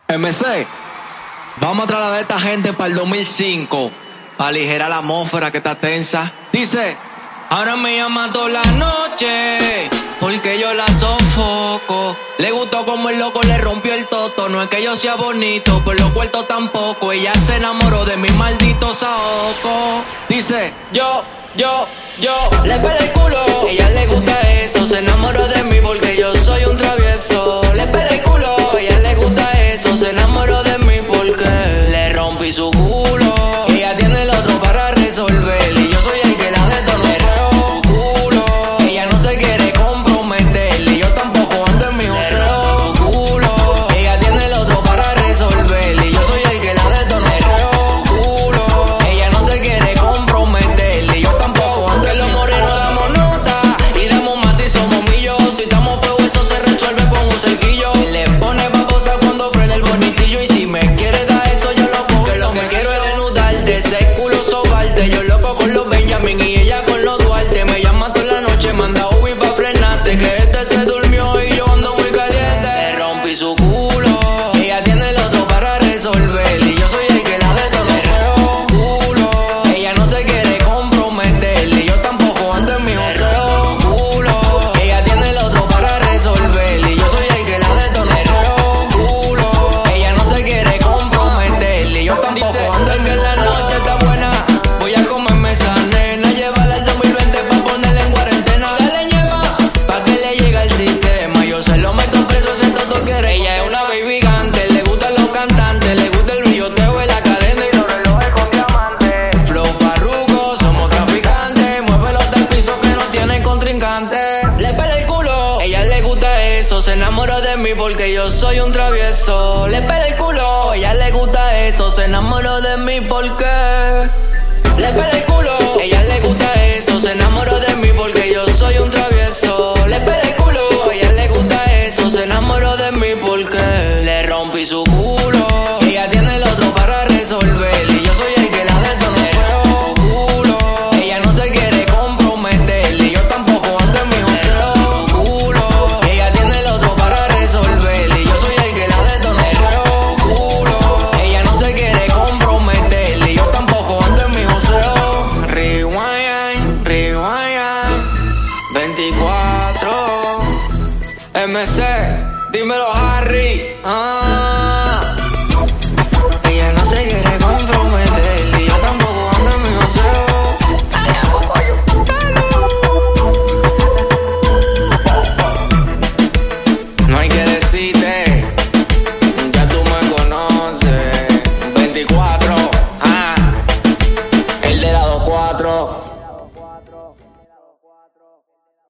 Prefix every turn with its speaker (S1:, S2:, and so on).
S1: MC, vamos a trasladar a esta gente para el 2005, para aligerar la atmósfera que está tensa. Dice, ahora me llama toda la noche, porque yo la sofoco. Le gustó como el loco le rompió el toto. No es que yo sea bonito, por los cuartos tampoco. Ella se enamoró de mi maldito saoco. Dice, yo le pelé el culo. Ella le gusta eso, se enamoró de mí porque yo soy un travieso. Le pelé el culo, ella le gusta eso, se enamoró de mí porque le rompí su culo. Ella tiene el otro para resolver y yo soy el que la detonó su culo. Ella no se quiere comprometer y yo tampoco ando en mi joseo su culo. Ella tiene el otro para resolver y yo soy el que la detonó su culo. Ella no se quiere comprometer y yo tampoco ando en los morenos. Damos nota y damos más si somos millos. Si estamos feos eso se resuelve con un cerquillo. Le pone babosa cuando frena el bonitillo. Y si me quiere dar eso yo lo cojo. Que lo que quiero es desnudarte, ese culo sobarte. Yo loco con los Benjamin y ella con los Duarte. Me llama toda la noche, manda Ubi pa' frenarte. Que este se durmió y yo ando muy caliente. Le rompí su culo. Ella tiene el otro para resolver y yo soy el que la detonó culo. Ella no se quiere comprometer y yo tampoco ando en mi joseo culo. Ella tiene el otro para resolver y yo soy el que la detonó culo. Ella no se quiere comprometer y yo tampoco ando en que la noche está buena. Voy a comerme esa nena, llevarla al 2020 pa' ponerla en cuarentena. Dale lleva, pa' que le llegue al sistema. Yo se lo meto preso si todo quiere. Ella es una baby gante, le gustan los cantantes, le gusta el brilloteo de la cadena y los relojes con diamantes. Flow farruco, somos traficantes, muévelo hasta el piso que no tiene contrincante. Le pela el culo, ella le gusta eso, se enamoró de mí porque yo soy un travieso. Le pela el culo, ella le gusta eso, se enamoró de mí porque le pela el culo, ella le gusta eso, se enamoró de mí porque yo soy un travieso. Le pela el culo, ella le gusta eso, se enamoró de mí porque le rompí su culo. Ella tiene el otro para resolver y yo soy el que la detonó culo. Ella no se quiere comprometer y yo tampoco ando en mi joseo culo. Ella tiene el otro para resolver y yo soy el que la detonó culo. Ella no se quiere comprometer y yo tampoco ando en mi joseo. Rewind, 24 MC, dímelo Harry. Ella no se quiere comprometer y yo tampoco ando en mi joseo. No hay que decirte, ya tú me conoces. 24, el de la 24.